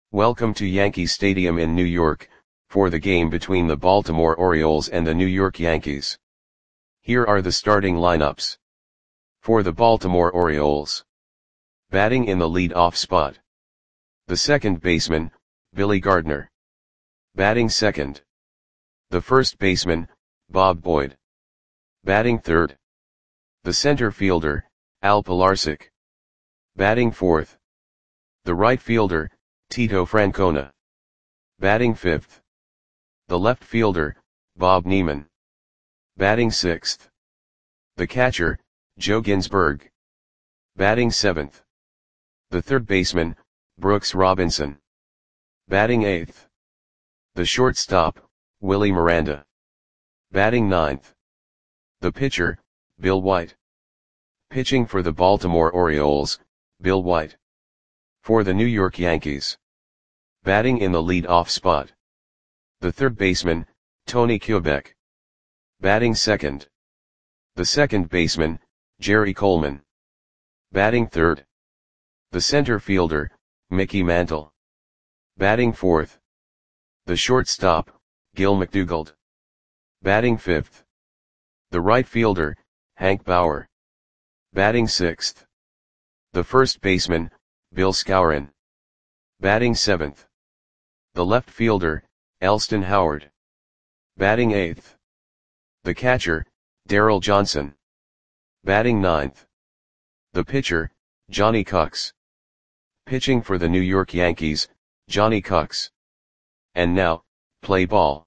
Welcome to Yankee Stadium in New York, for the game between the Baltimore Orioles and the New York Yankees. Here are the starting lineups. For the Baltimore Orioles. Batting in the lead-off spot. The second baseman, Billy Gardner. Batting second. The first baseman, Bob Boyd. Batting third. The center fielder, Al Pilarczyk. Batting fourth. The right fielder, Tito Francona. Batting fifth. The left fielder, Bob Neiman. Batting sixth. The catcher, Joe Ginsberg. Batting seventh. The third baseman, Brooks Robinson. Batting eighth. The shortstop, Willie Miranda. Batting ninth. The pitcher, Bill White. Pitching for the Baltimore Orioles, Bill White. For the New York Yankees. Batting in the lead-off spot. The third baseman, Tony Kubek. Batting second. The second baseman, Jerry Coleman. Batting third. The center fielder, Mickey Mantle. Batting fourth. The shortstop, Gil McDougald. Batting fifth. The right fielder, Hank Bauer. Batting sixth. The first baseman, Bill Skowron. Batting seventh. The left fielder, Elston Howard. Batting eighth. The catcher, Darryl Johnson. Batting ninth. The pitcher, Johnny Cucks. Pitching for the New York Yankees, Johnny Cucks. And now, play ball.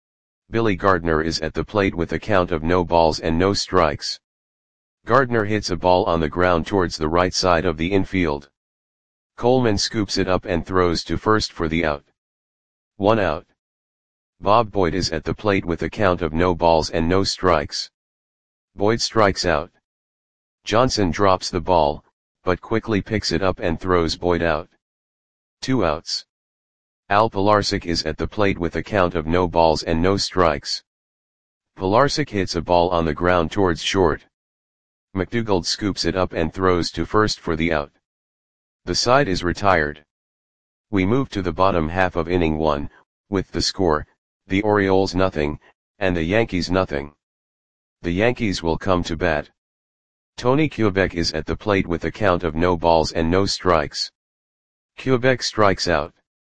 Billy Gardner is at the plate with a count of no balls and no strikes. Gardner hits a ball on the ground towards the right side of the infield. Coleman scoops it up and throws to first for the out. 1 out. Bob Boyd is at the plate with a count of no balls and no strikes. Boyd strikes out. Johnson drops the ball, but quickly picks it up and throws Boyd out. 2 outs. Al Pilarczyk is at the plate with a count of no balls and no strikes. Pilarczyk hits a ball on the ground towards short. McDougald scoops it up and throws to first for the out. The side is retired. We move to the bottom half of inning 1, with the score, the Orioles nothing, and the Yankees nothing. The Yankees will come to bat. Tony Kubek is at the plate with a count of no balls and no strikes. Kubek strikes out.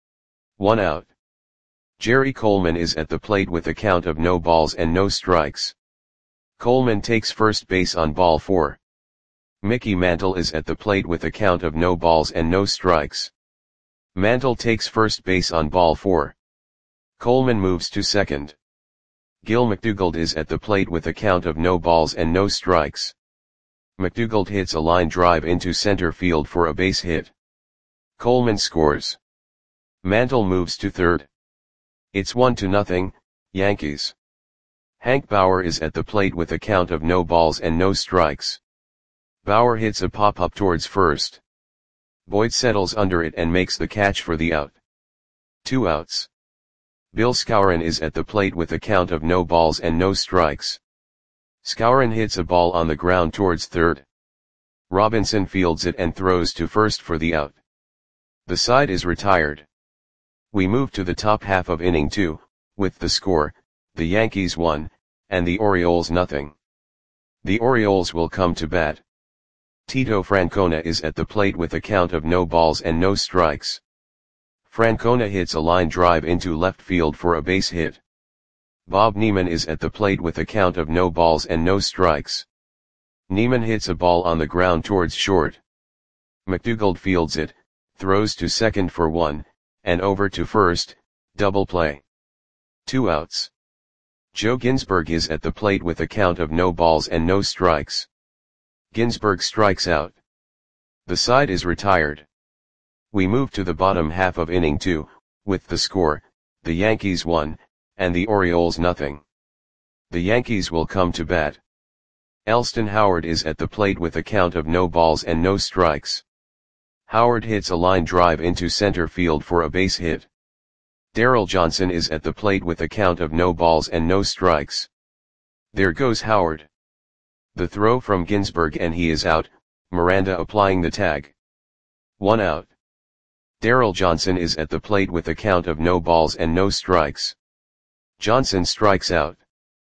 1 out. Jerry Coleman is at the plate with a count of no balls and no strikes. Coleman takes first base on ball 4. Mickey Mantle is at the plate with a count of no balls and no strikes. Mantle takes first base on ball 4. Coleman moves to second. Gil McDougald is at the plate with a count of no balls and no strikes. McDougald hits a line drive into center field for a base hit. Coleman scores. Mantle moves to third. It's 1-0, Yankees. Hank Bauer is at the plate with a count of no balls and no strikes. Bauer hits a pop-up towards first. Boyd settles under it and makes the catch for the out. 2 outs. Bill Skowron is at the plate with a count of no balls and no strikes. Skowron hits a ball on the ground towards third. Robinson fields it and throws to first for the out. The side is retired. We move to the top half of inning 2, with the score, the Yankees 1, and the Orioles nothing. The Orioles will come to bat. Tito Francona is at the plate with a count of no balls and no strikes. Francona hits a line drive into left field for a base hit. Bob Neiman is at the plate with a count of no balls and no strikes. Neiman hits a ball on the ground towards short. McDougald fields it, throws to second for 1, and over to first, double play. 2 outs. Joe Ginsberg is at the plate with a count of no balls and no strikes. Ginsberg strikes out. The side is retired. We move to the bottom half of inning 2, with the score, the Yankees 1, and the Orioles nothing. The Yankees will come to bat. Elston Howard is at the plate with a count of no balls and no strikes. Howard hits a line drive into center field for a base hit. Darryl Johnson is at the plate with a count of no balls and no strikes. There goes Howard. The throw from Ginsberg and he is out, Miranda applying the tag. 1 out. Darryl Johnson is at the plate with a count of no balls and no strikes. Johnson strikes out.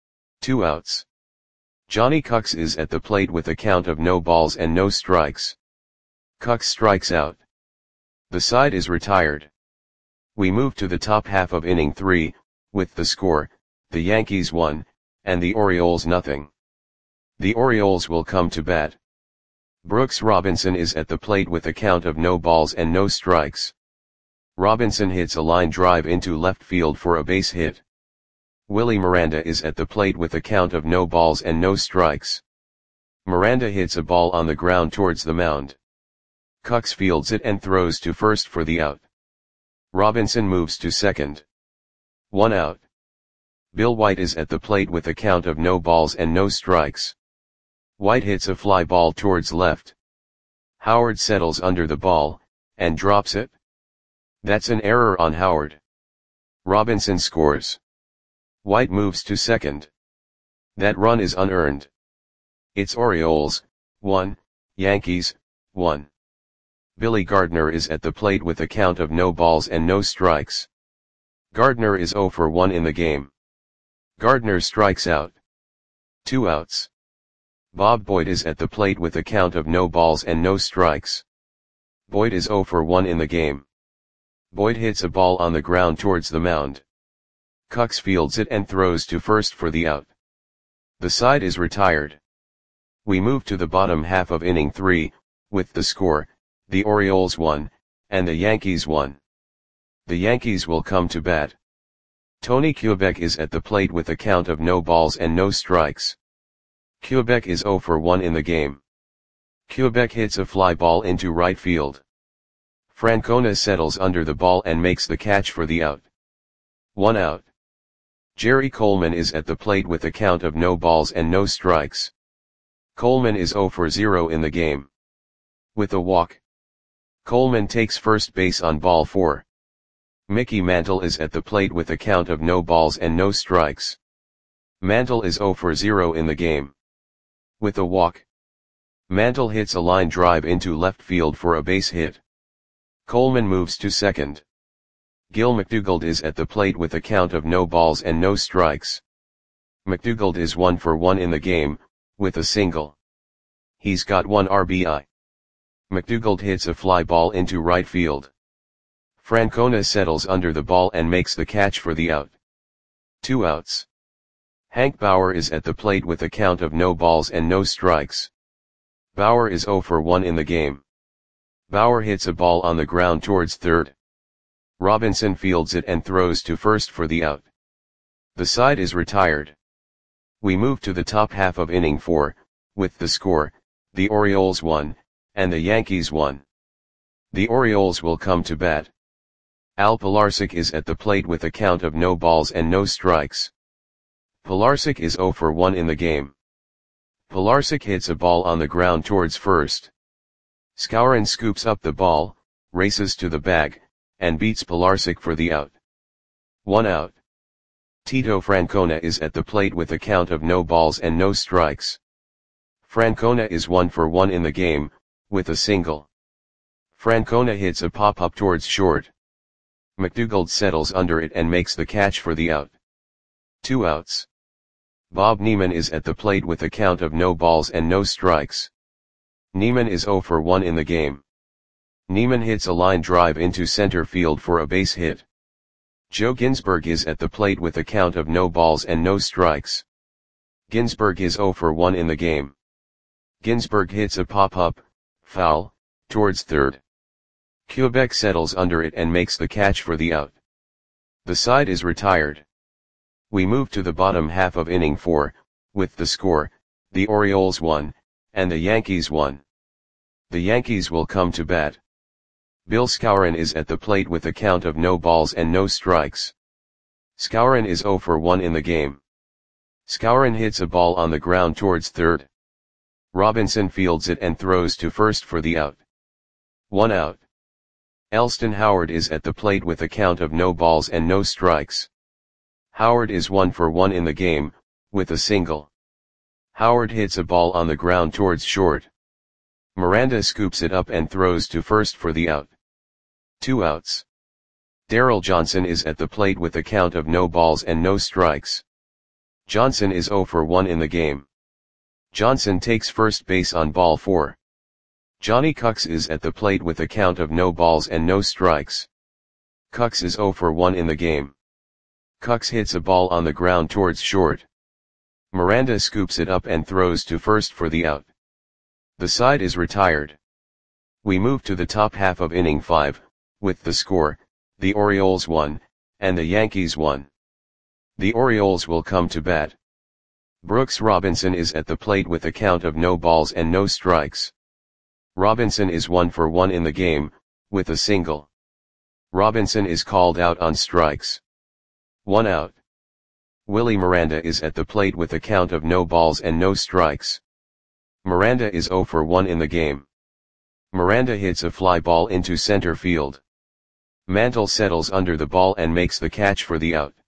2 outs. Johnny Cucks is at the plate with a count of no balls and no strikes. Cucks strikes out. The side is retired. We move to the top half of inning 3, with the score, the Yankees 1, and the Orioles nothing. The Orioles will come to bat. Brooks Robinson is at the plate with a count of no balls and no strikes. Robinson hits a line drive into left field for a base hit. Willie Miranda is at the plate with a count of no balls and no strikes. Miranda hits a ball on the ground towards the mound. Cucks fields it and throws to first for the out. Robinson moves to second. 1 out. Bill White is at the plate with a count of no balls and no strikes. White hits a fly ball towards left. Howard settles under the ball, and drops it. That's an error on Howard. Robinson scores. White moves to second. That run is unearned. It's Orioles, 1, Yankees, 1. Billy Gardner is at the plate with a count of no balls and no strikes. Gardner is 0 for 1 in the game. Gardner strikes out. 2 outs. Bob Boyd is at the plate with a count of no balls and no strikes. Boyd is 0 for 1 in the game. Boyd hits a ball on the ground towards the mound. Cucks fields it and throws to first for the out. The side is retired. We move to the bottom half of inning 3, with the score, the Orioles 1, and the Yankees 1. The Yankees will come to bat. Tony Kubek is at the plate with a count of no balls and no strikes. Kubek is 0 for 1 in the game. Kubek hits a fly ball into right field. Francona settles under the ball and makes the catch for the out. 1 out. Jerry Coleman is at the plate with a count of no balls and no strikes. Coleman is 0 for 0 in the game. With a walk. Coleman takes first base on ball 4. Mickey Mantle is at the plate with a count of no balls and no strikes. Mantle is 0 for 0 in the game. With a walk. Mantle hits a line drive into left field for a base hit. Coleman moves to second. Gil McDougald is at the plate with a count of no balls and no strikes. McDougald is 1 for 1 in the game, with a single. He's got 1 RBI. McDougald hits a fly ball into right field. Francona settles under the ball and makes the catch for the out. 2 outs. Hank Bauer is at the plate with a count of no balls and no strikes. Bauer is 0 for 1 in the game. Bauer hits a ball on the ground towards third. Robinson fields it and throws to first for the out. The side is retired. We move to the top half of inning 4, with the score, the Orioles 1, and the Yankees 1. The Orioles will come to bat. Al Pilarczyk is at the plate with a count of no balls and no strikes. Pilarczyk is 0 for 1 in the game. Pilarczyk hits a ball on the ground towards first. Skowron scoops up the ball, races to the bag, and beats Pilarczyk for the out. 1 out. Tito Francona is at the plate with a count of no balls and no strikes. Francona is 1 for 1 in the game, with a single. Francona hits a pop-up towards short. McDougald settles under it and makes the catch for the out. 2 outs. Bob Neiman is at the plate with a count of no balls and no strikes. Neiman is 0 for 1 in the game. Neiman hits a line drive into center field for a base hit. Joe Ginsberg is at the plate with a count of no balls and no strikes. Ginsberg is 0 for 1 in the game. Ginsberg hits a pop-up, foul, towards third. Kubek settles under it and makes the catch for the out. The side is retired. We move to the bottom half of inning 4, with the score, the Orioles 1, and the Yankees 1. The Yankees will come to bat. Bill Skowron is at the plate with a count of no balls and no strikes. Skowron is 0 for 1 in the game. Skowron hits a ball on the ground towards third. Robinson fields it and throws to first for the out. 1 out. Elston Howard is at the plate with a count of no balls and no strikes. Howard is 1 for 1 in the game, with a single. Howard hits a ball on the ground towards short. Miranda scoops it up and throws to first for the out. 2 outs. Darrell Johnson is at the plate with a count of no balls and no strikes. Johnson is 0 for 1 in the game. Johnson takes first base on ball 4. Johnny Cucks is at the plate with a count of no balls and no strikes. Cucks is 0 for 1 in the game. Cucks hits a ball on the ground towards short. Miranda scoops it up and throws to first for the out. The side is retired. We move to the top half of inning 5, with the score, the Orioles 1, and the Yankees 1. The Orioles will come to bat. Brooks Robinson is at the plate with a count of no balls and no strikes. Robinson is 1 for 1 in the game, with a single. Robinson is called out on strikes. 1 out. Willie Miranda is at the plate with a count of no balls and no strikes. Miranda is 0 for 1 in the game. Miranda hits a fly ball into center field. Mantle settles under the ball and makes the catch for the out.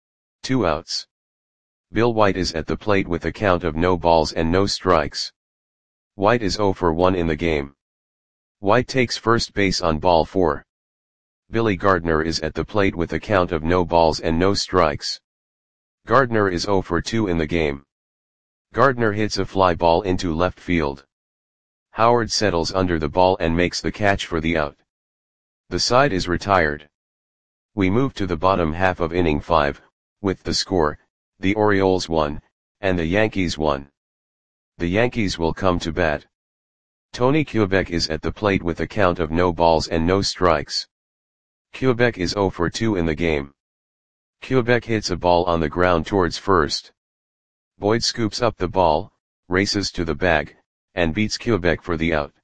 2 outs. Bill White is at the plate with a count of no balls and no strikes. White is 0 for 1 in the game. White takes first base on ball 4. Billy Gardner is at the plate with a count of no balls and no strikes. Gardner is 0 for 2 in the game. Gardner hits a fly ball into left field. Howard settles under the ball and makes the catch for the out. The side is retired. We move to the bottom half of inning 5, with the score, the Orioles 1, and the Yankees 1. The Yankees will come to bat. Tony Kubek is at the plate with a count of no balls and no strikes. Kubek is 0 for 2 in the game. Kubek hits a ball on the ground towards first. Boyd scoops up the ball, races to the bag, and beats Kubek for the out.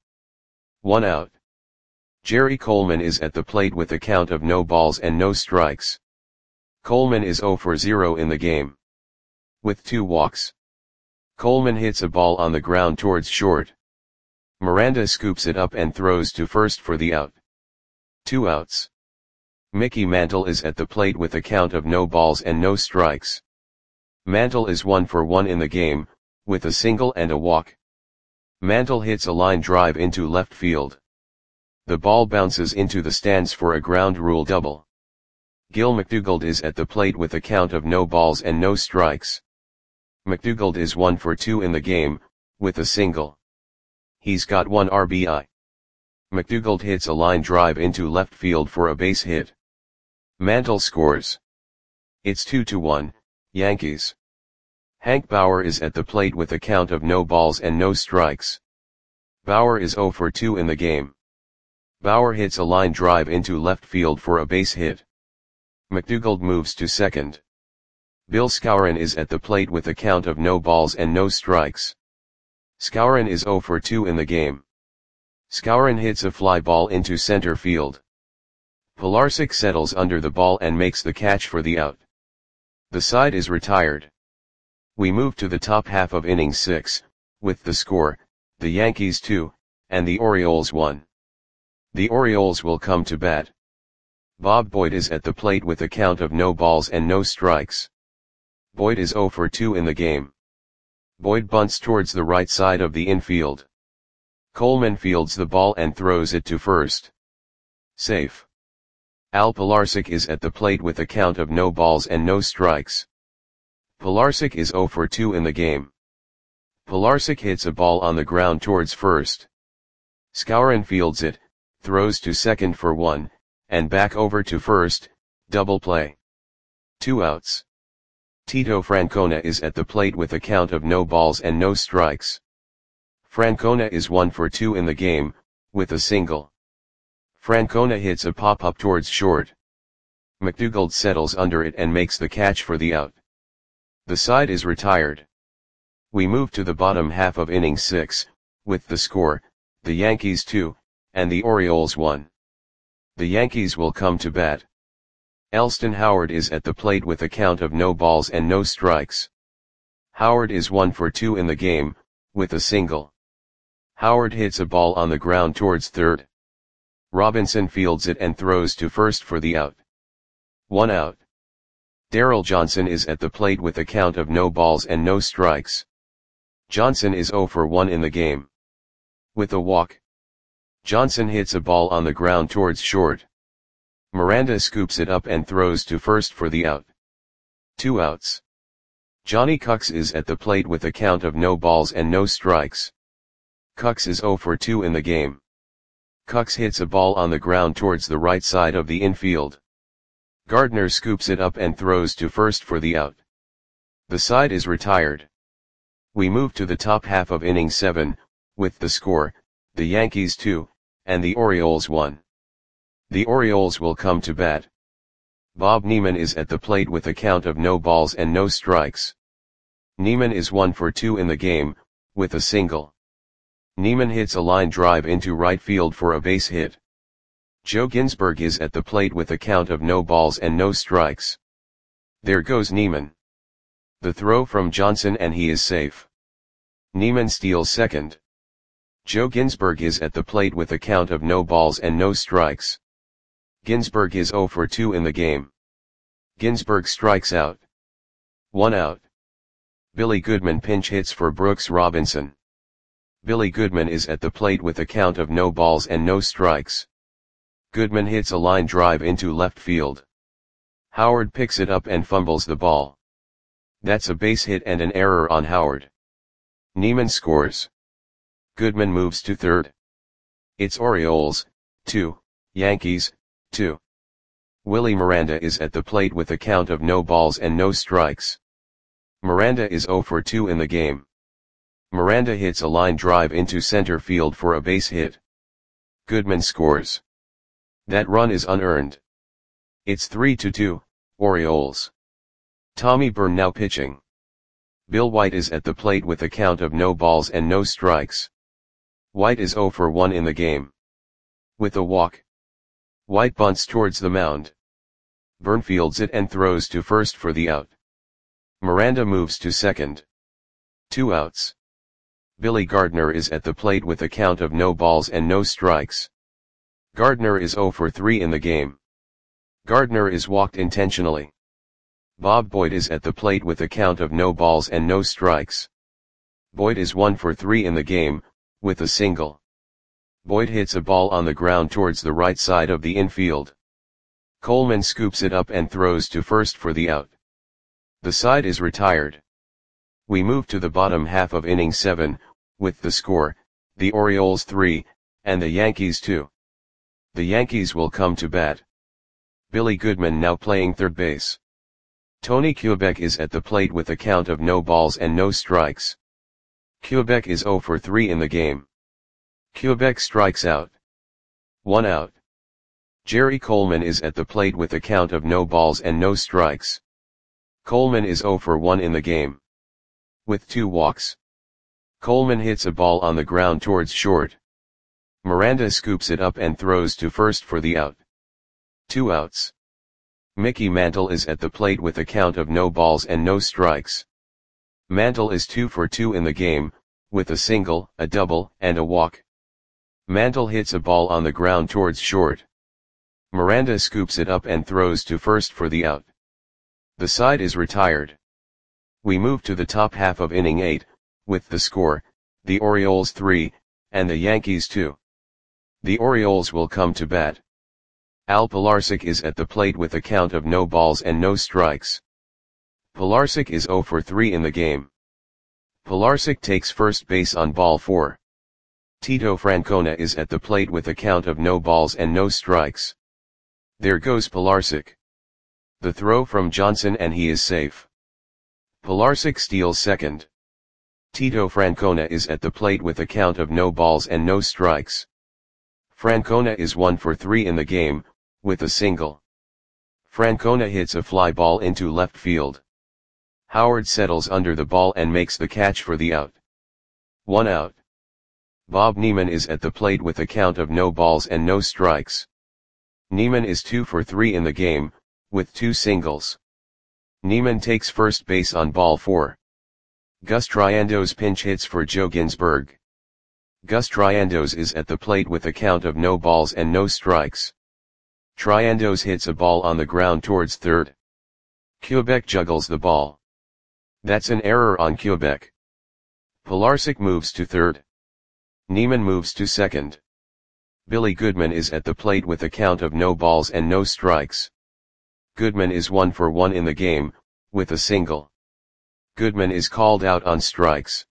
1 out. Jerry Coleman is at the plate with a count of no balls and no strikes. Coleman is 0 for 0 in the game. With 2 walks. Coleman hits a ball on the ground towards short. Miranda scoops it up and throws to first for the out. 2 outs. Mickey Mantle is at the plate with a count of no balls and no strikes. Mantle is 1 for 1 in the game, with a single and a walk. Mantle hits a line drive into left field. The ball bounces into the stands for a ground rule double. Gil McDougald is at the plate with a count of no balls and no strikes. McDougald is 1 for 2 in the game, with a single. He's got 1 RBI. McDougald hits a line drive into left field for a base hit. Mantle scores. It's 2-1, Yankees. Hank Bauer is at the plate with a count of no balls and no strikes. Bauer is 0 for 2 in the game. Bauer hits a line drive into left field for a base hit. McDougald moves to second. Bill Skowron is at the plate with a count of no balls and no strikes. Skowron is 0 for 2 in the game. Skowron hits a fly ball into center field. Pilarczyk settles under the ball and makes the catch for the out. The side is retired. We move to the top half of inning 6, with the score, the Yankees 2, and the Orioles 1. The Orioles will come to bat. Bob Boyd is at the plate with a count of no balls and no strikes. Boyd is 0 for 2 in the game. Boyd bunts towards the right side of the infield. Coleman fields the ball and throws it to first. Safe. Al Pilarczyk is at the plate with a count of no balls and no strikes. Pilarczyk is 0 for 2 in the game. Pilarczyk hits a ball on the ground towards first. Skowron fields it, throws to second for 1, and back over to first, double play. 2 outs. Tito Francona is at the plate with a count of no balls and no strikes. Francona is 1 for 2 in the game, with a single. Francona hits a pop-up towards short. McDougald settles under it and makes the catch for the out. The side is retired. We move to the bottom half of inning 6, with the score, the Yankees 2, and the Orioles 1. The Yankees will come to bat. Elston Howard is at the plate with a count of no balls and no strikes. Howard is 1 for 2 in the game, with a single. Howard hits a ball on the ground towards third. Robinson fields it and throws to first for the out. 1 out. Darrell Johnson is at the plate with a count of no balls and no strikes. Johnson is 0 for 1 in the game. With a walk. Johnson hits a ball on the ground towards short. Miranda scoops it up and throws to first for the out. 2 outs. Johnny Cucks is at the plate with a count of no balls and no strikes. Cucks is 0 for 2 in the game. Cucks hits a ball on the ground towards the right side of the infield. Gardner scoops it up and throws to first for the out. The side is retired. We move to the top half of inning 7, with the score, the Yankees 2, and the Orioles 1. The Orioles will come to bat. Bob Neiman is at the plate with a count of no balls and no strikes. Neiman is 1 for 2 in the game, with a single. Neiman hits a line drive into right field for a base hit. Joe Ginsberg is at the plate with a count of no balls and no strikes. There goes Neiman. The throw from Johnson and he is safe. Neiman steals second. Joe Ginsberg is at the plate with a count of no balls and no strikes. Ginsberg is 0 for 2 in the game. Ginsberg strikes out. 1 out. Billy Goodman pinch hits for Brooks Robinson. Billy Goodman is at the plate with a count of no balls and no strikes. Goodman hits a line drive into left field. Howard picks it up and fumbles the ball. That's a base hit and an error on Howard. Neiman scores. Goodman moves to third. It's Orioles, 2, Yankees, 2. Willie Miranda is at the plate with a count of no balls and no strikes. Miranda is 0 for 2 in the game. Miranda hits a line drive into center field for a base hit. Goodman scores. That run is unearned. It's 3-2, Orioles. Tommy Byrne now pitching. Bill White is at the plate with a count of no balls and no strikes. White is 0 for 1 in the game. With a walk. White bunts towards the mound. Byrne fields it and throws to first for the out. Miranda moves to second. 2 outs. Billy Gardner is at the plate with a count of no balls and no strikes. Gardner is 0 for 3 in the game. Gardner is walked intentionally. Bob Boyd is at the plate with a count of no balls and no strikes. Boyd is 1 for 3 in the game, with a single. Boyd hits a ball on the ground towards the right side of the infield. Coleman scoops it up and throws to first for the out. The side is retired. We move to the bottom half of inning 7, with the score, the Orioles 3, and the Yankees 2. The Yankees will come to bat. Billy Goodman now playing third base. Tony Kubek is at the plate with a count of no balls and no strikes. Kubek is 0 for 3 in the game. Kubek strikes out. 1 out. Jerry Coleman is at the plate with a count of no balls and no strikes. Coleman is 0 for 1 in the game. With 2 walks. Coleman hits a ball on the ground towards short. Miranda scoops it up and throws to first for the out. 2 outs. Mickey Mantle is at the plate with a count of no balls and no strikes. Mantle is 2 for 2 in the game, with a single, a double, and a walk. Mantle hits a ball on the ground towards short. Miranda scoops it up and throws to first for the out. The side is retired. We move to the top half of inning 8, with the score, the Orioles 3, and the Yankees 2. The Orioles will come to bat. Al Pilarczyk is at the plate with a count of no balls and no strikes. Pilarczyk is 0 for 3 in the game. Pilarczyk takes first base on ball 4. Tito Francona is at the plate with a count of no balls and no strikes. There goes Pilarczyk. The throw from Johnson and he is safe. Pilarczyk steals second. Tito Francona is at the plate with a count of no balls and no strikes. Francona is 1 for 3 in the game, with a single. Francona hits a fly ball into left field. Howard settles under the ball and makes the catch for the out. 1 out. Bob Neiman is at the plate with a count of no balls and no strikes. Neiman is 2 for 3 in the game, with 2 singles. Neiman takes first base on ball 4. Gus Triandos pinch hits for Joe Ginsberg. Gus Triandos is at the plate with a count of no balls and no strikes. Triandos hits a ball on the ground towards third. Kubek juggles the ball. That's an error on Kubek. Pilarczyk moves to third. Neiman moves to second. Billy Goodman is at the plate with a count of no balls and no strikes. Goodman is 1 for 1 in the game, with a single. Goodman is called out on strikes.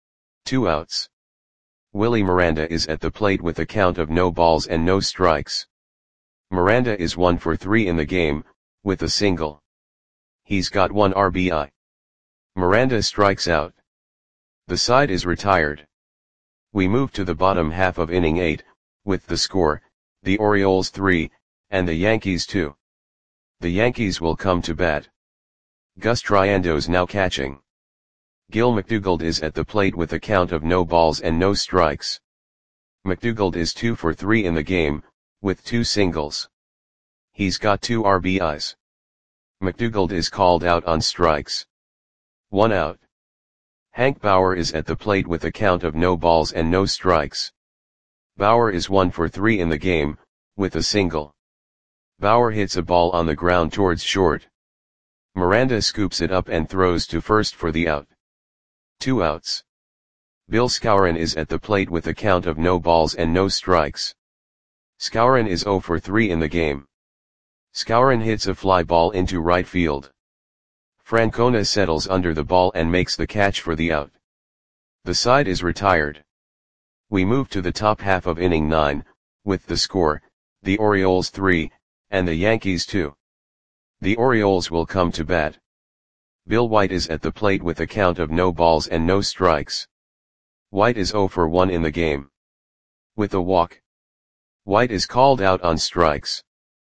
2 outs. Willie Miranda is at the plate with a count of no balls and no strikes. Miranda is 1 for 3 in the game, with a single. He's got 1 RBI. Miranda strikes out. The side is retired. We move to the bottom half of inning 8, with the score, the Orioles 3, and the Yankees 2. The Yankees will come to bat. Gus Triando's now catching. Gil McDougald is at the plate with a count of no balls and no strikes. McDougald is 2 for 3 in the game, with 2 singles. He's got 2 RBIs. McDougald is called out on strikes. 1 out. Hank Bauer is at the plate with a count of no balls and no strikes. Bauer is 1 for 3 in the game, with a single. Bauer hits a ball on the ground towards short. Miranda scoops it up and throws to first for the out. 2 outs. Bill Skowron is at the plate with a count of no balls and no strikes. Skowron is 0 for 3 in the game. Skowron hits a fly ball into right field. Francona settles under the ball and makes the catch for the out. The side is retired. We move to the top half of inning 9, with the score, the Orioles 3, and the Yankees 2. The Orioles will come to bat. Bill White is at the plate with a count of no balls and no strikes. White is 0 for 1 in the game. With a walk. White is called out on strikes.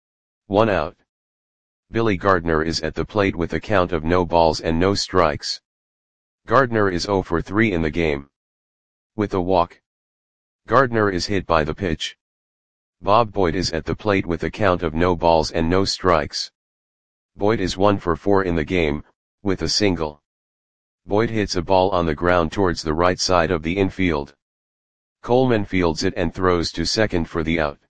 1 out. Billy Gardner is at the plate with a count of no balls and no strikes. Gardner is 0 for 3 in the game. With a walk. Gardner is hit by the pitch. Bob Boyd is at the plate with a count of no balls and no strikes. Boyd is 1 for 4 in the game, with a single. Boyd hits a ball on the ground towards the right side of the infield. Coleman fields it and throws to second for the out.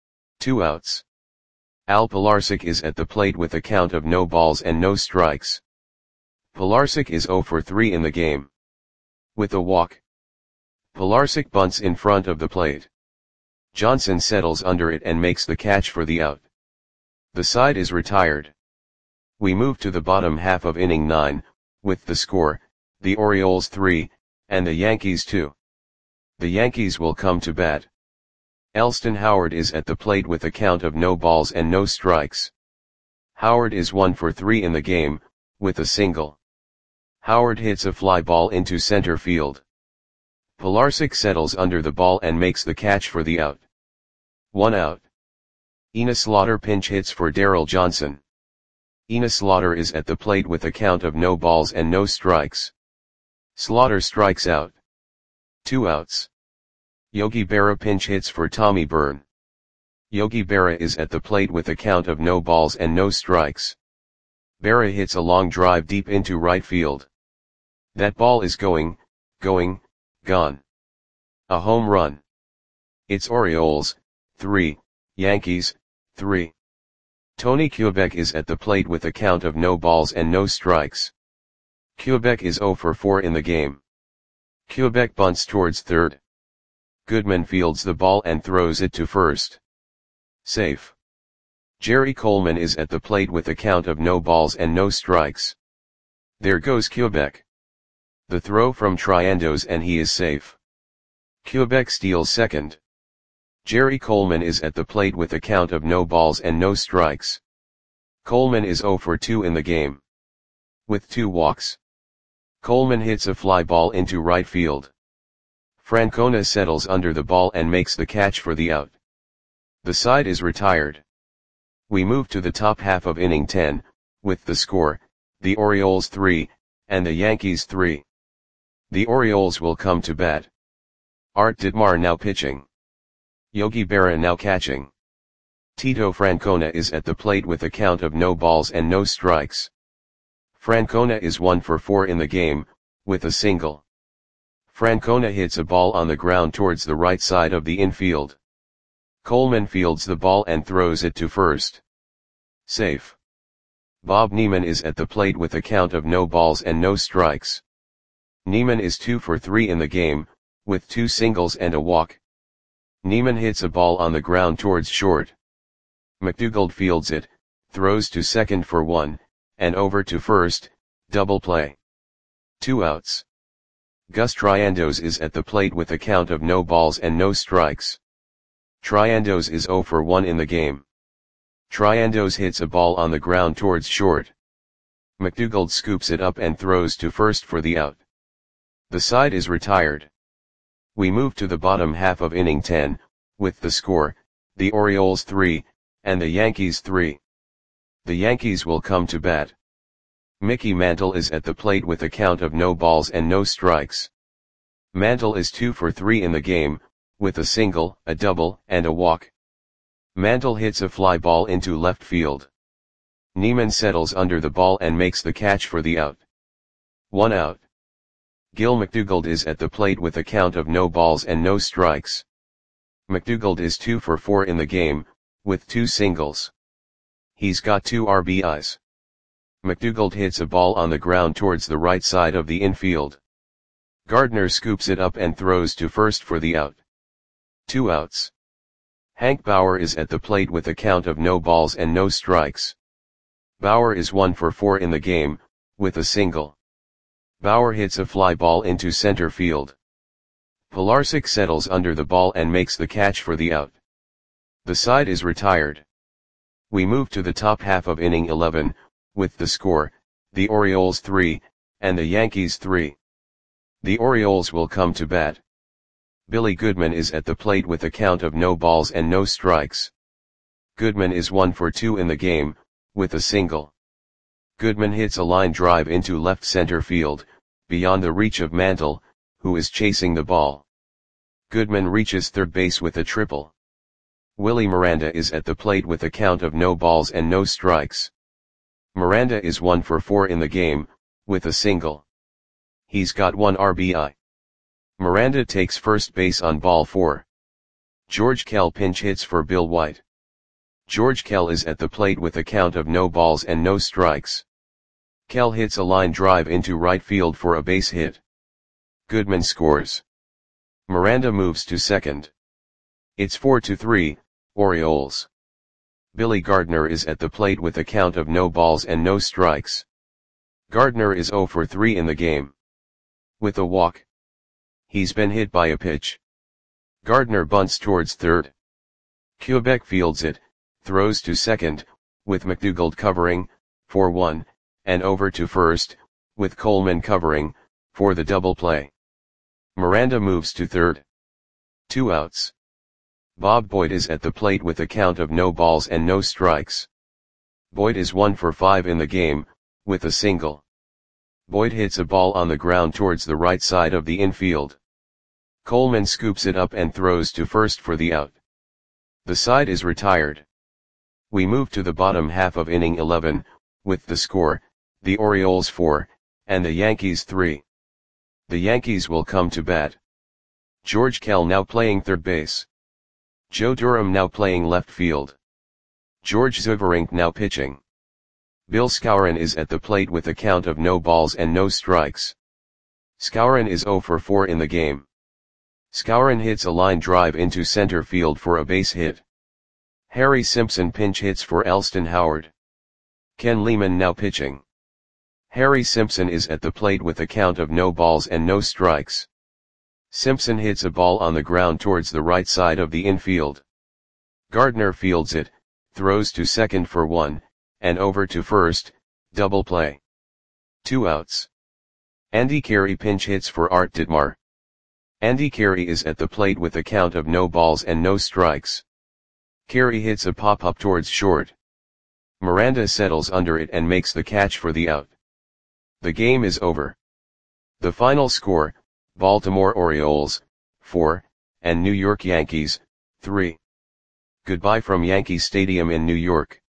2 outs. Al Pilarczyk is at the plate with a count of no balls and no strikes. Pilarczyk is 0 for 3 in the game. With a walk. Pilarczyk bunts in front of the plate. Johnson settles under it and makes the catch for the out. The side is retired. We move to the bottom half of inning 9, with the score, the Orioles 3, and the Yankees 2. The Yankees will come to bat. Elston Howard is at the plate with a count of no balls and no strikes. Howard is 1 for 3 in the game, with a single. Howard hits a fly ball into center field. Pilarczyk settles under the ball and makes the catch for the out. 1 out. Ina Slaughter pinch hits for Darryl Johnson. Ina Slaughter is at the plate with a count of no balls and no strikes. Slaughter strikes out. 2 outs. Yogi Berra pinch hits for Tommy Byrne. Yogi Berra is at the plate with a count of no balls and no strikes. Berra hits a long drive deep into right field. That ball is going, gone. A home run. It's Orioles, 3, Yankees, 3. Tony Kubek is at the plate with a count of no balls and no strikes. Kubek is 0 for 4 in the game. Kubek bunts towards third. Goodman fields the ball and throws it to first. Safe. Jerry Coleman is at the plate with a count of no balls and no strikes. There goes Kubek. The throw from Triandos and he is safe. Kubek steals second. Jerry Coleman is at the plate with a count of no balls and no strikes. Coleman is 0 for 2 in the game. With 2 walks. Coleman hits a fly ball into right field. Francona settles under the ball and makes the catch for the out. The side is retired. We move to the top half of inning 10, with the score, the Orioles 3, and the Yankees 3. The Orioles will come to bat. Art Ditmar now pitching. Yogi Berra now catching. Tito Francona is at the plate with a count of no balls and no strikes. Francona is 1 for 4 in the game, with a single. Francona hits a ball on the ground towards the right side of the infield. Coleman fields the ball and throws it to first. Safe. Bob Neiman is at the plate with a count of no balls and no strikes. Neiman is 2 for 3 in the game, with 2 singles and a walk. Neiman hits a ball on the ground towards short. McDougald fields it, throws to second for 1, and over to first, double play. 2 outs. Gus Triandos is at the plate with a count of no balls and no strikes. Triandos is 0 for 1 in the game. Triandos hits a ball on the ground towards short. McDougald scoops it up and throws to first for the out. The side is retired. We move to the bottom half of inning 10, with the score, the Orioles 3, and the Yankees 3. The Yankees will come to bat. Mickey Mantle is at the plate with a count of no balls and no strikes. Mantle is 2 for 3 in the game, with a single, a double, and a walk. Mantle hits a fly ball into left field. Neiman settles under the ball and makes the catch for the out. 1 out. Gil McDougald is at the plate with a count of no balls and no strikes. McDougald is 2 for 4 in the game, with 2 singles. He's got 2 RBIs. McDougald hits a ball on the ground towards the right side of the infield. Gardner scoops it up and throws to first for the out. 2 outs. Hank Bauer is at the plate with a count of no balls and no strikes. Bauer is 1 for 4 in the game, with a single. Bauer hits a fly ball into center field. Pilarczyk settles under the ball and makes the catch for the out. The side is retired. We move to the top half of inning 11, with the score, the Orioles 3, and the Yankees 3. The Orioles will come to bat. Billy Goodman is at the plate with a count of no balls and no strikes. Goodman is 1 for 2 in the game, with a single. Goodman hits a line drive into left center field, beyond the reach of Mantle, who is chasing the ball. Goodman reaches third base with a triple. Willie Miranda is at the plate with a count of no balls and no strikes. Miranda is 1 for 4 in the game, with a single. He's got 1 RBI. Miranda takes first base on ball 4. George Kell pinch hits for Bill White. George Kell is at the plate with a count of no balls and no strikes. Kell hits a line drive into right field for a base hit. Goodman scores. Miranda moves to second. It's 4-3, Orioles. Billy Gardner is at the plate with a count of no balls and no strikes. Gardner is 0 for 3 in the game. With a walk. He's been hit by a pitch. Gardner bunts towards third. Quebec fields it, throws to second, with McDougald covering, for 1, and over to first, with Coleman covering, for the double play. Miranda moves to third. 2 outs. Bob Boyd is at the plate with a count of no balls and no strikes. Boyd is 1 for 5 in the game, with a single. Boyd hits a ball on the ground towards the right side of the infield. Coleman scoops it up and throws to first for the out. The side is retired. We move to the bottom half of inning 11, with the score, the Orioles 4, and the Yankees 3. The Yankees will come to bat. George Kell now playing third base. Joe Durham now playing left field. George Zuberink now pitching. Bill Skowron is at the plate with a count of no balls and no strikes. Skowron is 0 for 4 in the game. Skowron hits a line drive into center field for a base hit. Harry Simpson pinch hits for Elston Howard. Ken Lehman now pitching. Harry Simpson is at the plate with a count of no balls and no strikes. Simpson hits a ball on the ground towards the right side of the infield. Gardner fields it, throws to second for 1, and over to first, double play. 2 outs. Andy Carey pinch hits for Art Ditmar. Andy Carey is at the plate with a count of no balls and no strikes. Carey hits a pop-up towards short. Miranda settles under it and makes the catch for the out. The game is over. The final score, Baltimore Orioles, 4, and New York Yankees, 3. Goodbye from Yankee Stadium in New York.